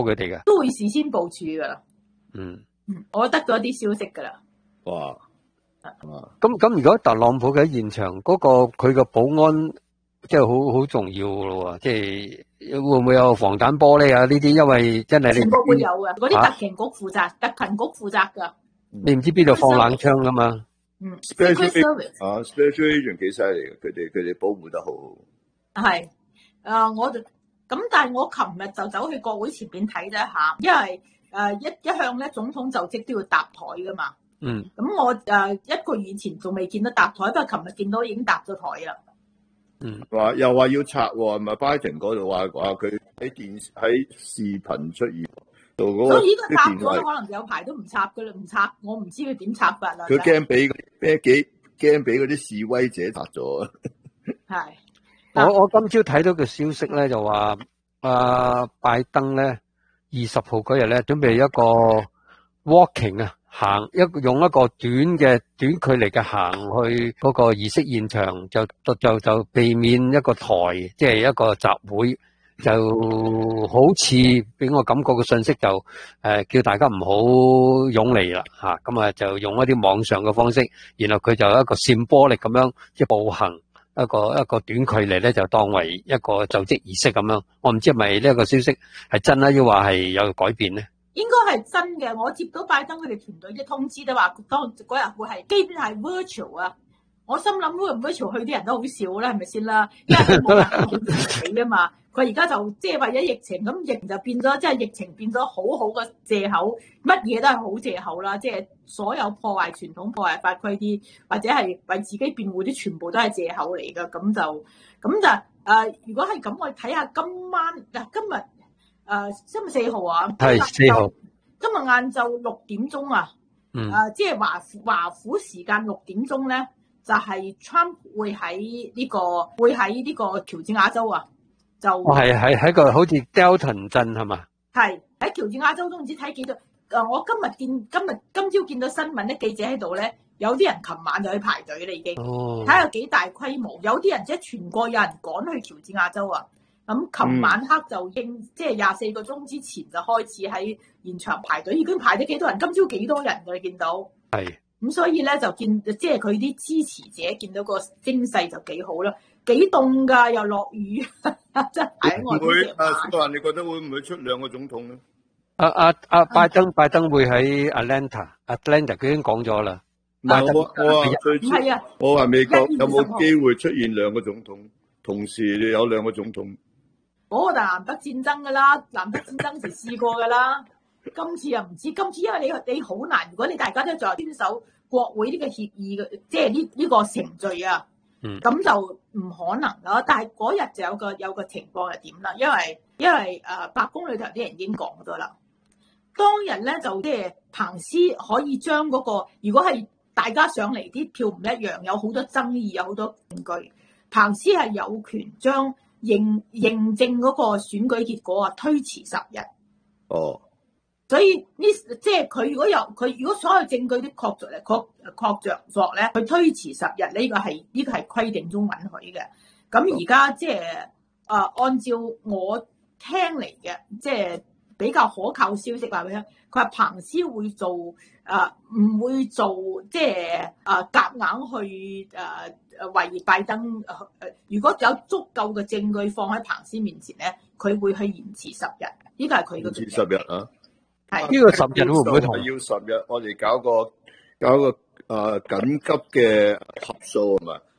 佢哋嘅？ 都會事先部署噶啦。我得咗啲消息噶啦。 哇！ 咁如果特朗普喺現場嗰個佢嘅保安即係好重要咯喎，即係會唔會有防彈玻璃啊？呢啲因為真係全部會有嘅，嗰啲特勤局負責，特勤局負責噶。 你唔知邊度放冷槍噶嘛 ？Special agent 幾犀利嘅，佢哋保護得好。 係，我就咁，但係我琴日就走去國會前邊睇咗一下，因為一向咧總統就職都要搭台噶嘛。咁我1個月以前仲未見到搭台，不過琴日見到已經搭咗台啦。 又話要拆喎，係咪Biden嗰度話佢喺視頻出現到嗰個？ 所以呢個拆咗可能有排都唔拆噶啦，唔拆我唔知佢點拆法啦。 佢驚俾嗰啲示威者拆咗。 係。 我今朝睇到嘅消息咧，就話拜登咧20號嗰日咧準備一個 walking 啊。用一個短距離嘅行去嗰個儀式現場，就避免一個台，即係一個集會，就好似俾我感覺嘅信息就叫大家唔好湧嚟啦吓，咁就用一啲網上嘅方式，然後佢就一個symbolic咁樣即係步行一個短距離咧，就當為一個就職儀式咁樣。我唔知係咪呢一個消息係真啦，抑或係有改變咧？ 應該係真嘅，我接到拜登佢哋團隊啲通知都話，當嗰日會係基本係 virtual 啊。我心諗會唔會 virtual 去啲人都好少啦，係咪先啦？因為冇人見自己啊嘛。佢而家就即係為咗疫情，咁疫就變咗，即係疫情變咗好好嘅藉口，乜嘢都係好藉口啦。即係所有破壞傳統、破壞法規啲，或者係為自己辯護啲，全部都係藉口嚟㗎。咁就如果係咁，我睇下今晚今日。今日4號啊， 係4號。 今日晏晝6點鐘啊，即係華府時間6點鐘咧，就係 Trump 會喺呢個喬治亞州啊，就係喺個好似 Delton 鎮係嘛？ 係喺喬治亞州都唔知睇幾多。我今朝見到新聞咧，記者喺度咧，有啲人琴晚就去排隊啦，已經睇下幾大規模，有啲人即係全國有人趕去喬治亞州啊。咁琴晚黑就即係24個鐘之前就開始喺現場排隊，已經排咗幾多人？今朝幾多人㗎？你見到？係。咁所以咧就即係佢啲支持者見到個聲勢就幾好啦，幾凍㗎，又落雨，真係我哋。 蘇蘭，你覺得會唔會出2個總統咧？ 拜登會喺 Atlanta，佢已經講咗啦。 唔係我話美國有冇機會出現2個總統，同時有2個總統？ 嗰個就南北戰爭噶啦，南北戰爭時試過噶啦。今次又唔知，今次因為你好難，如果你大家都在遵守國會呢個協議嘅，即係呢個程序啊，咁就唔可能啦。但係嗰日就有個情況係點啦？因為白宮裏頭啲人已經講咗啦，當日咧就即係彭斯可以將嗰個，如果係大家上嚟啲票唔一樣，有好多爭議，有好多證據，彭斯係有權將認證嗰個選舉結果推遲10日。所以即係佢如果所有證據都確鑿咧，佢推遲10日，呢個係規定中允許嘅。咁而家即係按照我聽嚟嘅，即係比較可靠消息話俾你聽，佢話彭斯會做唔會做即係夾硬去為拜登如果有足夠嘅證據放喺彭斯面前咧，佢會去延遲10日。呢個係佢嘅決定。 10日啊！ 係呢個10日會唔會同要10日？我哋搞個緊急嘅核數係嘛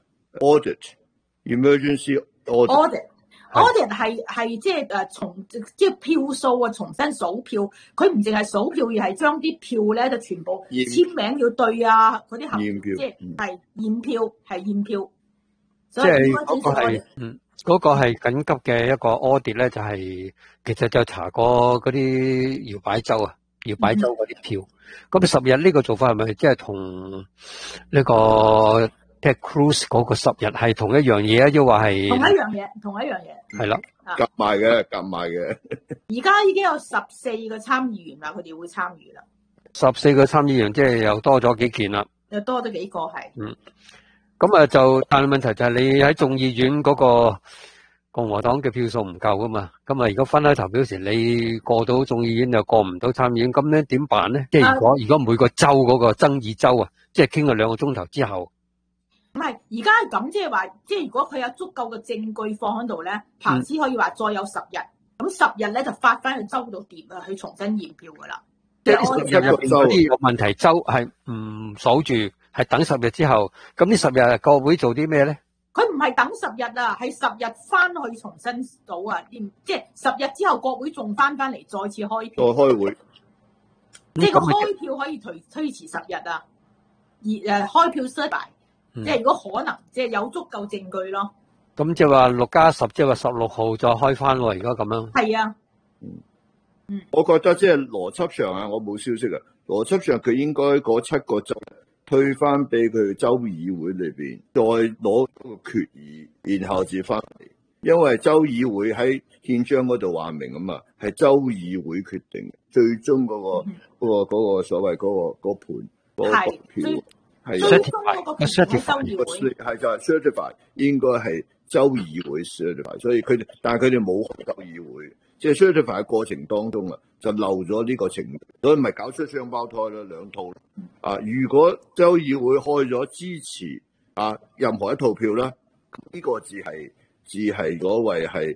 ？Emergency audit。 audit 係即係即係票數啊，重新數票。佢唔淨係數票，而係將啲票咧就全部簽名要對啊，嗰啲驗票即係驗票。 即係嗰個係緊急嘅一個 audit 咧，就係其實就查過嗰啲搖擺州嗰啲票。咁10日呢個做法係咪即係同呢個 Ted Cruz 嗰個10日係同一樣嘢啊？抑或係同一樣嘢。 係啦， 夾埋嘅。 而家已經有14個參議員啦，佢哋會參與啦。 14個參議員即係又多咗幾件啦。 又多咗幾個係。 咁但係問題就係你喺眾議院嗰個共和黨嘅票數唔夠噶嘛，咁啊如果分開投票時你過到眾議院又過唔到參議院，咁咧點辦咧？即係如果每個州嗰個爭議州啊，即係傾咗2個鐘頭之後， 唔係而家係咁，即係話，即係如果佢有足夠嘅證據放喺度咧，彭斯可以話再有10日，咁10日咧就發翻去州度掂啊，去重新驗票噶啦。 即係10日入邊嗰啲有問題州係唔鎖住，係等10日之後，咁呢10日國會做啲咩咧？ 佢唔係等10日啊，係10日翻去重新賭啊！即係10日之後，國會仲翻嚟再次開票。 再開會， 即係個開票可以推遲10日啊！而開票certify，即係如果可能，即係有足夠證據咯。 咁即係話6+10，即係話16號再開翻喎。而家咁樣。係啊。 我覺得即係邏輯上啊，我冇消息啊。邏輯上佢應該嗰7個州推翻俾佢州議會裏邊，再攞個決議，然後至翻嚟。因為州議會喺憲章嗰度話明啊嘛，係州議會決定最終嗰個所謂嗰盤嗰個票係 certify， 係就係 certify， 應該係州議會 certify， 所以但係佢哋冇開州議會。即係 certify 嘅過程當中啊，就漏咗呢個程序，所以咪搞出雙胞胎啦，兩套啊！如果州議會開咗支持任何一套票啦，呢個字係所謂係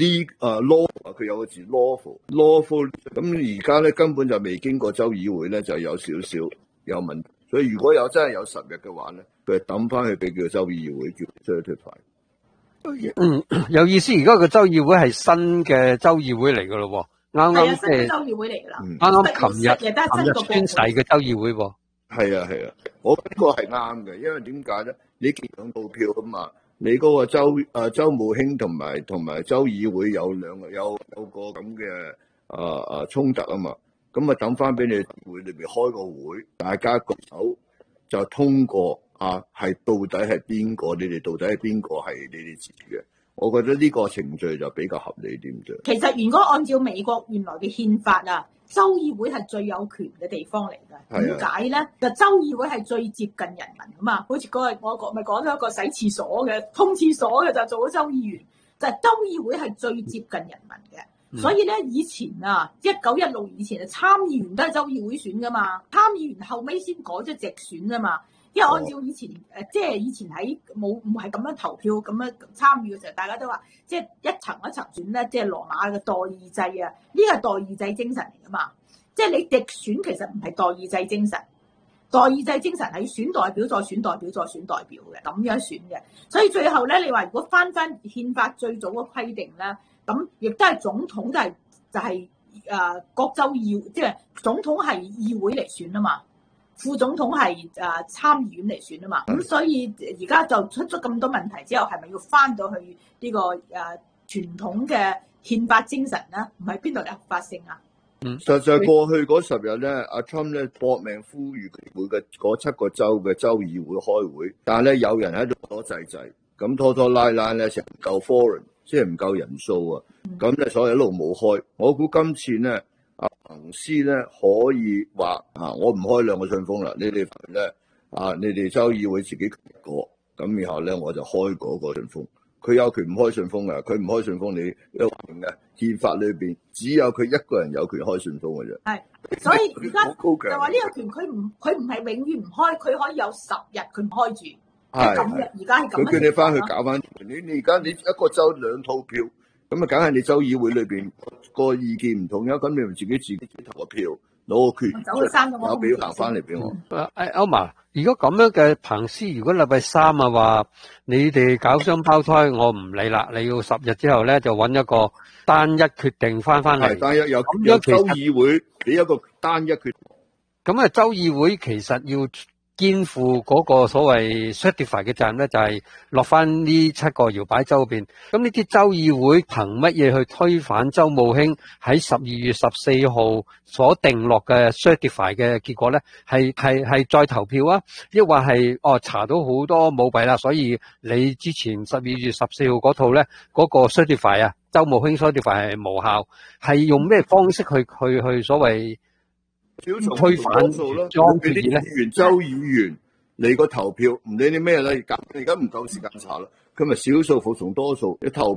law， 佢有個字 lawful。咁而家咧根本就未經過州議會咧，就有少少有問題。所以如果真係有10日嘅話咧，佢抌翻去俾叫州議會叫 certify。 有意思。而家個州議會係新嘅州議會嚟噶咯，啱啱新嘅州議會嚟噶啦。 啱啱琴日宣誓嘅州議會喎。 係啊，我呢個係啱嘅，因為點解咧？你見兩套票啊嘛，你嗰個州務卿同埋州議會有個咁嘅衝突啊嘛，咁啊等翻俾你會裏邊開個會，大家舉手就通過。係到底係邊個？你哋到底係邊個係你哋支持嘅？我覺得呢個程序就比較合理啲啫。 其實如果按照美國原來嘅憲法啊，州議會係最有權嘅地方嚟㗎。點解咧？就州議會係最接近人民㗎嘛。好似嗰日我咪講咗一個洗廁所嘅、通廁所嘅就做咗州議員，就係州議會係最接近人民嘅。所以咧，以前啊，1916以前啊，參議員都係州議會選㗎嘛。參議員後尾先改咗直選啊嘛。因為按照以前即係以前喺唔係咁樣投票咁樣參與嘅時候，大家都話即係一層一層選咧，即係羅馬嘅代議制啊，呢個係代議制精神嚟噶嘛。即係你直選其實唔係代議制精神，代議制精神係選代表再選代表再選代表嘅咁樣選嘅。所以最後咧，你話如果翻憲法最早嘅規定咧，咁亦都係總統就係各州議即係總統係議會嚟選啊嘛。副總統係參議院嚟選啊嘛，咁所以而家就出咗咁多問題之後，係咪要翻到去呢個傳統嘅憲法精神咧？唔係邊度嘅合法性啊？ 實際過去嗰10日咧，阿 Trump 咧搏命呼籲佢每個嗰7個州嘅州議會開會，但係咧有人喺度拖掣，咁拖拉咧成唔夠 forum， 即係唔夠人數啊，咁咧所以一路冇開。我估今次咧。彭斯咧可以話我唔開2個信封啦，你哋咧你哋州議會自己決過，咁然後咧我就開嗰個信封。佢有權唔開信封㗎，佢唔開信封你都話明嘅，憲法裏邊只有佢一個人有權開信封嘅啫。 係，所以而家就話呢個權佢唔係永遠唔開，佢可以有10日佢唔開住。係咁嘅，而家係咁。 佢叫你翻去搞翻，你而家你一個州2套票。咁啊，梗係你州議會裏邊個意見唔同嘅，咁你咪自己投個票，攞個決，有表行翻嚟俾我。 歐馬，如果咁樣嘅彭斯，如果禮拜3啊話你哋搞雙胞胎，我唔理啦，你要10日之後咧就揾一個單一決定翻嚟。 係單一有州議會俾一個單一決定。 咁啊，州議會其實要肩負嗰個所謂 certify 嘅責任咧，就係落翻呢7個搖擺州嗰邊。咁呢啲州議會憑乜嘢去推反州務卿喺12月14號所定落嘅 certify 嘅結果咧？係再投票啊？抑或係查到好多舞弊啦，所以你之前12月14號嗰套咧嗰個 certify 啊，州務卿 certify 係無效，係用咩方式去所謂？推反裝決議咧， 州議員嚟個投票，唔理你咩啦，而家唔夠時間查啦，佢咪少數服從多數，你投票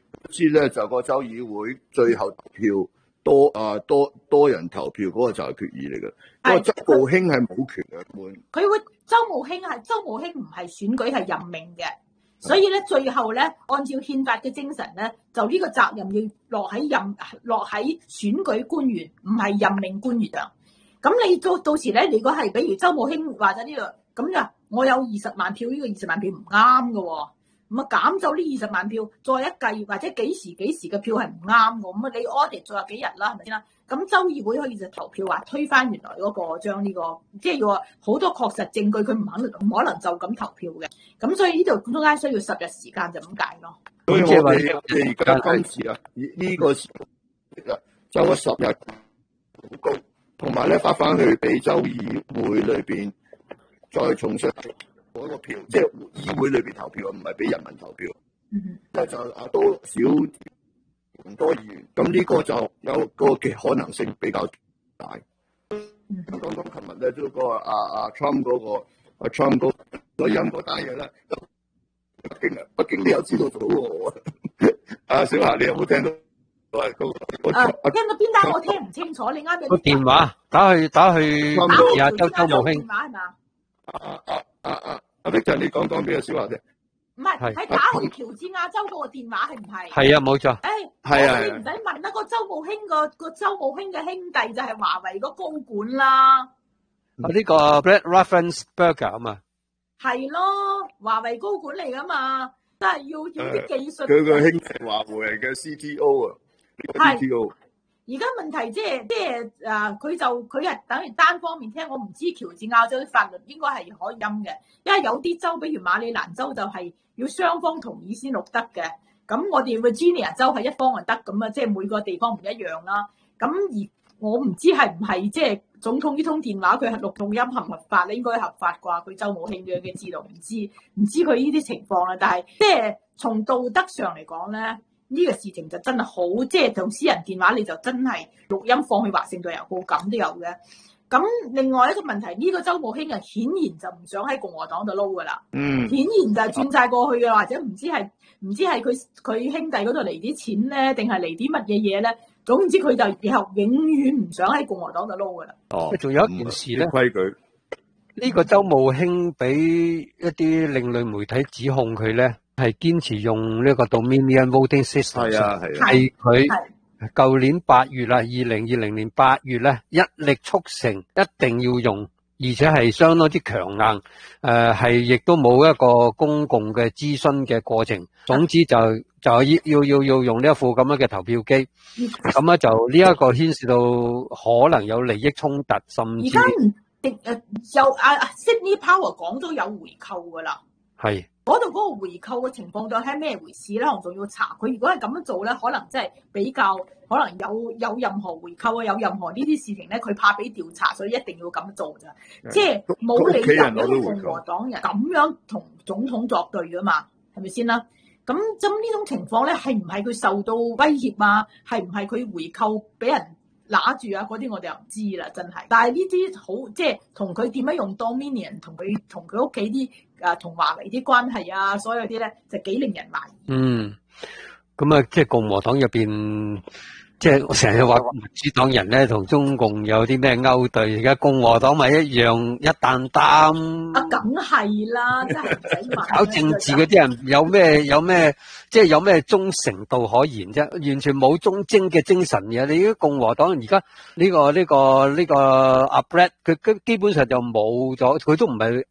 知咧就個州議會最後投票多人投票嗰個就係決議嚟嘅。嗰個周慕卿係冇權嘅， 佢會周慕卿唔係選舉係任命嘅，所以咧最後咧按照憲法嘅精神咧，就呢個責任要落喺選舉官員，唔係任命官員啊。咁你到時咧，如果係比如周慕卿話咗呢個咁就我有20萬票，呢個20萬票唔啱嘅喎。咁啊減走呢20萬票，再一計或者幾時嘅票係唔啱嘅，咁啊你 audit 再有幾日啦，係咪先啦？咁州議會可以就投票話推翻原來嗰個將呢個，即係要話好多確實證據，佢唔可能就咁投票嘅。咁所以呢度中間需要10日時間就咁解咯。 所以我哋而家今次啊，呢個時就個10日好高，同埋咧發翻去俾州議會裏邊再重新嗰個票，即係議會裏邊投票，唔係俾人民投票。就多少唔多議員，咁呢個就有個嘅可能性比較大。剛剛琴日咧都嗰個Trump 嗰個Trump 嗰個音嗰單嘢咧，北京你又知道咗喎。小霞你有冇聽到？ 聽到邊單我聽唔清楚，你啱個電話打去周慕卿。 電話係嘛？ 阿 Victor 你講俾阿小華聽。 唔係，喺打去喬治亞州嗰個電話係唔係？ 係啊，冇錯。 你唔使問啦，個周慕卿個周慕卿嘅兄弟就係華為個高管啦。 呢個 Brad Raffensperger 啊嘛。係咯，華為高管嚟噶嘛，但係要啲技術。 佢個兄弟華為嘅 CTO 啊。 係。而家問題即係佢係等於單方面聽，我唔知喬治亞州啲法律應該係可以陰嘅，因為有啲州，比如馬里蘭州就係要雙方同意先錄得嘅。咁我哋 Virginia 州係一方就得咁啊，即係每個地方唔一樣啦。咁而我唔知係唔係即係總統呢通電話佢係錄音合唔合法咧？應該合法啩？佢周慕卿嘅知道唔知佢呢啲情況啦。但係即係從道德上嚟講咧。呢個事情就真係好，即係同私人電話你就真係錄音放去華盛頓郵報咁都有嘅。咁另外一個問題，呢個周慕卿啊，顯然就唔想喺共和黨度撈噶啦。顯然就係轉晒過去嘅，或者唔知係佢兄弟嗰度嚟啲錢咧，定係嚟啲乜嘢嘢咧？總之佢就以後永遠唔想喺共和黨度撈噶啦。 仲有一件事咧， 規矩呢個周慕卿俾一啲另類媒體指控佢咧。係堅持用呢個 Dominion Voting System，係佢舊年8月啦，2020年8月咧，一力促成一定要用，而且係相當之強硬，係亦都冇一個公共嘅諮詢嘅過程。總之就要用呢一副咁樣嘅投票機，咁咧就呢一個牽涉到可能有利益衝突，甚至而家有Sidney Powell 講都有回扣噶啦， 係。 嗰度嗰個回扣嘅情況到底係咩回事咧？我仲要查佢。如果係咁樣做咧，可能即係比較可能有任何回扣啊，有任何呢啲事情咧，佢怕俾調查，所以一定要咁做咋。即係冇理由一個共和黨人咁樣同總統作對噶嘛，係咪先啦？咁呢種情況咧，係唔係佢受到威脅啊？係唔係佢回扣俾人揦住啊？嗰啲我哋又唔知啦，真係。但係呢啲好即係同佢點樣用 Dominion 同佢屋企啲。同華為啲關係啊，所有啲咧就幾令人懷疑。 咁啊，即係共和黨入邊，即係我成日話民主黨人咧同中共有啲咩勾對，而家共和黨咪一樣一擔擔。 梗係啦，真係唔使問。 搞政治嗰啲人有咩，即係有咩忠誠度可言啫？完全冇忠貞嘅精神嘅。你啲共和黨而家呢個阿 Brett， 佢基本上就冇咗，佢都唔係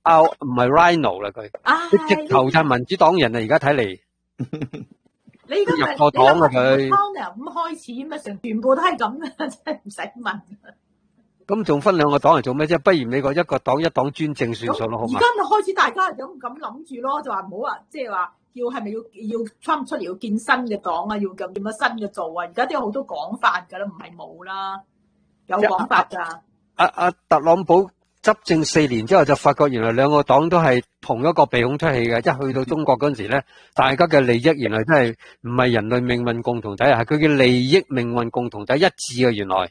Rhino 啦，佢直頭就民主黨人啊！而家睇嚟。 你而家入過黨啊佢， 咁開始咁成全部都係咁嘅，真係唔使問。 咁仲分兩個黨嚟做咩啫？不如美國一個黨一黨專政算數咯，好嘛？ 而家咪開始大家咁諗住咯，就話唔好話，即係話係咪要 Trump 出嚟要建新嘅黨啊？要咁點樣新嘅做啊？而家都有好多講法㗎啦，唔係冇啦，有講法㗎。 特朗普執政4年之後就發覺原來兩個黨都係同一個鼻孔出氣嘅，一去到中國嗰陣時咧，大家嘅利益原來真係唔係人類命運共同體，係佢嘅利益命運共同體一致嘅原來。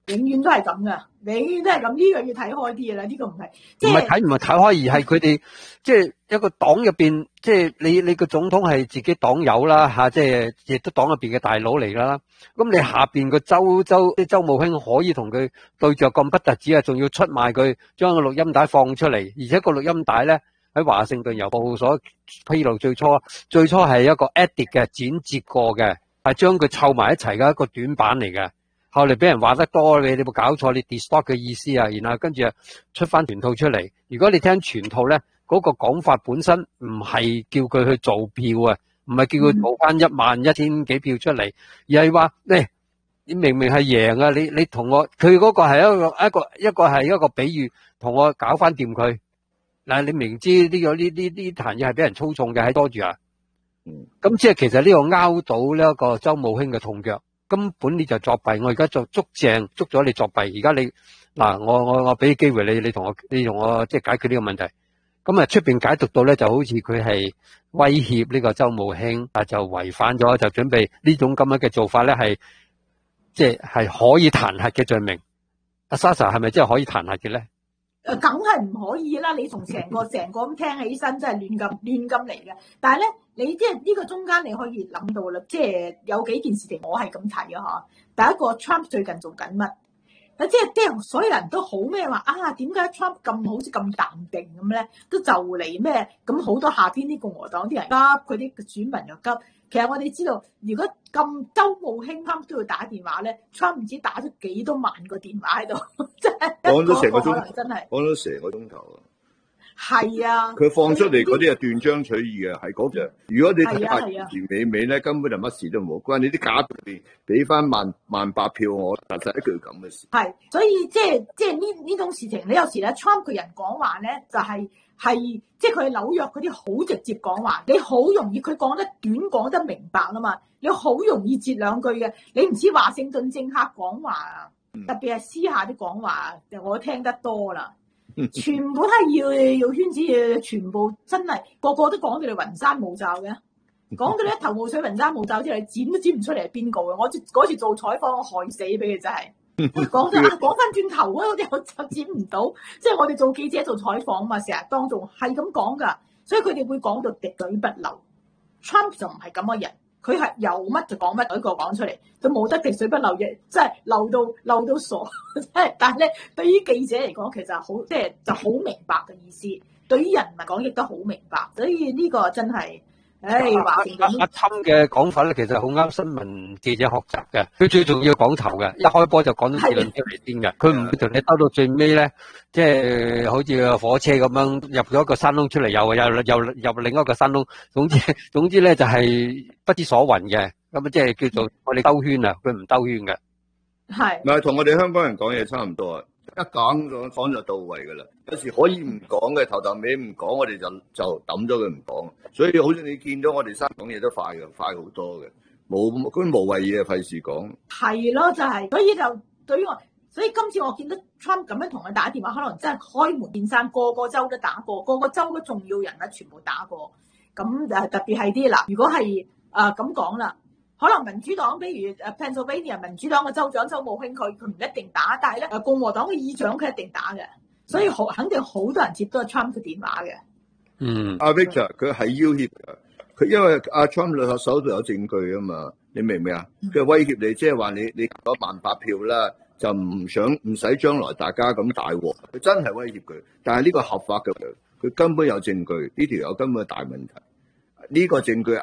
永遠都係咁噶，永遠都係咁。呢個要睇開啲嘅啦，呢個唔係即係唔係睇開，而係佢哋即係一個黨入邊，即係你個總統係自己黨友啦吓，即係亦都黨入邊嘅大佬嚟啦。咁你下邊個周務卿可以同佢對着咁不特止啊，仲要出賣佢，將個錄音帶放出嚟，而且個錄音帶咧喺華盛頓郵報所披露，最初係一個 edit 嘅剪接過嘅，係將佢湊埋一齊嘅一個短版嚟嘅。後嚟俾人話得多，你冇搞錯，你 distort 嘅意思啊，然後跟住出翻全套出嚟。如果你聽全套咧，嗰個講法本身唔係叫佢去做票啊，唔係叫佢做翻11000幾票出嚟，而係話你明明係贏啊，你同我，佢嗰個係一個比喻，同我搞翻掂佢。嗱，你明知呢壇嘢係俾人操縱嘅，喺多住啊。咁即係其實呢個拗到呢一個周務卿嘅痛腳。根本你就作弊，我而家就捉咗你作弊。而家你嗱，我俾機會你同我即係解決呢個問題。咁啊出邊解讀到咧，就好似佢係威脅呢個周務卿，就違反咗，就準備呢種咁樣嘅做法咧，係即係可以彈劾嘅罪名。阿 Sasha 係咪真係可以彈劾嘅咧？ 梗係唔可以啦！你從成個咁聽起身，真係亂咁嚟嘅。但係咧，你即係呢個中間你可以諗到啦，即係有幾件事情我係咁睇啊嚇。第一個 Trump 最近做緊乜？即係所有人都好咩話啊？點解 Trump 好似咁淡定咁咧？都就嚟咩？咁好多下邊啲共和黨啲人急，佢啲選民又急。其實我哋知道，如果咁周務卿 Trump 都要打電話咧 ，Trump 唔知打咗幾多萬個電話喺度，真係講咗成個鐘， 真係講咗成個鐘頭啊！ 係啊， 佢放出嚟嗰啲係斷章取義啊，係嗰隻。如果你睇下尾咧，根本就乜事都冇關。你啲假俾翻萬八票我，實實一句咁嘅事。 係，所以即係呢種事情，你有時咧 Trump 個人講話咧，就係即係佢喺紐約嗰啲好直接講話，你好容易佢講得短講得明白啊嘛，你好容易截兩句嘅。你唔似華盛頓政客講話啊，特別係私下啲講話，我聽得多啦。全部都係要圈子，全部真係個個都講到你雲山霧罩嘅，講到你一頭霧水雲山霧罩之後，你剪都剪唔出嚟係邊個嘅。我嗰次做採訪，我害死俾佢真係。講翻轉頭嗰啲我就剪唔到，即係我哋做記者做採訪嘛，成日當眾係咁講㗎，所以佢哋會講到滴水不漏。Trump 就唔係咁嘅人。佢係有乜就講乜，有一個講出嚟，都冇得滴水不漏嘅，即係漏到傻。即係，但係咧，對於記者嚟講，其實好即係就好明白嘅意思。對於人民講亦都好明白，所以呢個真係，華盛頓阿侵嘅講法咧，其實好啱新聞記者學習嘅。佢最重要講頭嘅，一開波就講咗結論出嚟先嘅。佢唔會同你兜到最尾咧，即係好似個火車咁樣入咗一個山窿出嚟，又入另一個山窿。總之咧就係不知所云嘅。咁啊，即係叫做我哋兜圈啊，佢唔兜圈嘅。 係。 嗱，同我哋香港人講嘢差唔多啊。一講就到位噶啦，有時可以唔講嘅，頭尾唔講，我哋就抌咗佢唔講。所以好似你見到我哋三講嘢都快好多嘅，冇嗰啲無謂嘢費事講。 係咯，就係，所以就對於我，所以今次我見到 Trump 咁樣同佢打電話，可能真係開門見山，個個州都打過，個個州嘅重要人物全部打過。咁特別係啲嗱，如果係咁講啦。可能民主黨，比如Pennsylvania 民主黨嘅州長周務卿，佢唔一定打，但係咧共和黨嘅議長佢一定打嘅，所以肯定好多人接到 Trump 嘅電話嘅。 阿 Victor 佢係要挾嘅，佢因為阿 Trump 手度有證據啊嘛，你明唔明啊？佢威脅你，即係話你攞18000票啦，就唔使將來大家咁大鑊。佢真係威脅佢，但係呢個合法嘅，佢根本有證據，呢條友根本係大問題。呢個證據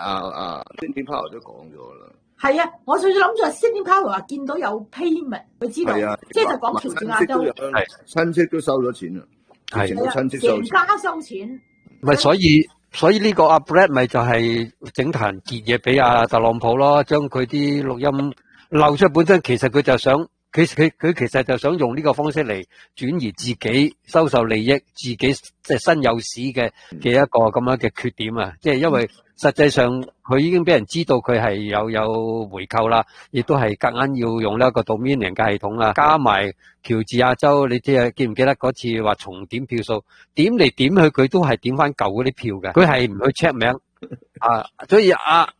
Sidney Powell 都講咗啦。係啊，我最諗住係 Sidney Powell 話見到有 payment， 佢知道，即係就講喬治亞州， 親戚都收咗錢啦，係親戚收錢， 成家收錢。 唔係，所以呢個阿 Brett 咪就係整壇結嘢俾阿特朗普咯，將佢啲錄音漏出，本身其實佢就想。佢其實就想用呢個方式嚟轉移自己收受利益，自己即係身有屎嘅一個咁樣嘅缺點啊！即係因為實際上佢已經俾人知道佢係有回扣啦，亦都係夾硬要用呢一個 Dominion 嘅系統啊，加埋喬治亞州，你記唔記得嗰次話重點票數，點嚟點去佢都係點翻舊嗰啲票嘅，佢係唔去 check 名啊！所以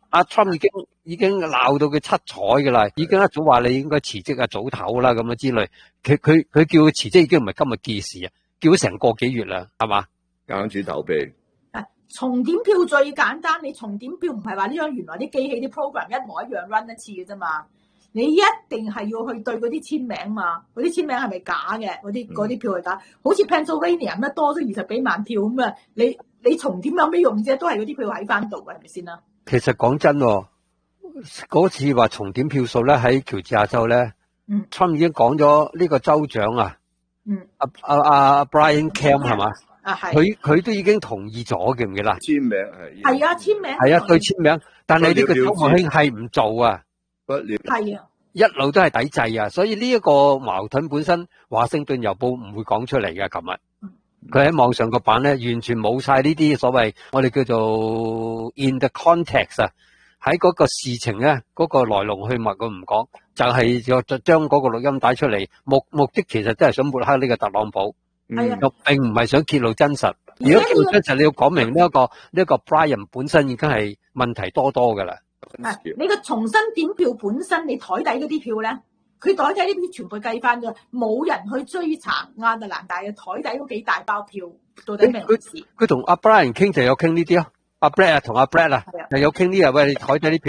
阿 Trump 已經鬧到佢七彩噶啦，已經一早話你應該辭職啊，早唞啦咁樣之類。佢叫佢辭職已經唔係今日嘅事啊，叫咗成個幾月啦，係嘛？ 硬住頭皮。 重點票最簡單，你重點票唔係話呢張原來啲機器啲 program 一模一樣 run 一次嘅啫嘛，你一定係要去對嗰啲簽名嘛，嗰啲簽名係咪假嘅？嗰啲票係假，好似 Pennsylvania 咁多咗20幾萬票咁啊，你重點有咩用啫？都係嗰啲票喺翻度嘅，係咪先啦？ 其實講真喎，嗰次話重點票數咧喺喬治亞州咧，Trump 已經講咗呢個州長啊，阿 Brian Kemp 係嘛？佢都已經同意咗，記唔記得？ 簽名係啊，簽名係啊，對簽名，但係呢個州務卿係唔做啊， 不了係啊， 一路都係抵制啊，所以呢一個矛盾本身，華盛頓郵報唔會講出嚟嘅。琴日佢喺網上個版咧，完全冇晒呢啲所謂我哋叫做 in the context 啊，喺嗰個事情咧，嗰個來龍去脈佢唔講，就係就將嗰個錄音帶出嚟，目的其實真係想抹黑呢個特朗普。 係啊， 並唔係想揭露真實。如果揭露真實，你要講明呢一個 Brian 本身已經係問題多多噶啦。 你個重新點票本身，你台底嗰啲票咧，佢台底呢啲全部計翻咗，冇人去追查亞特蘭大嘅台底嗰幾大包票到底咩事？ 佢同阿 Brian 傾就有傾呢啲咯，阿 Brad 同阿 Brad 啊，就有傾呢啲啊，喂，你台底啲票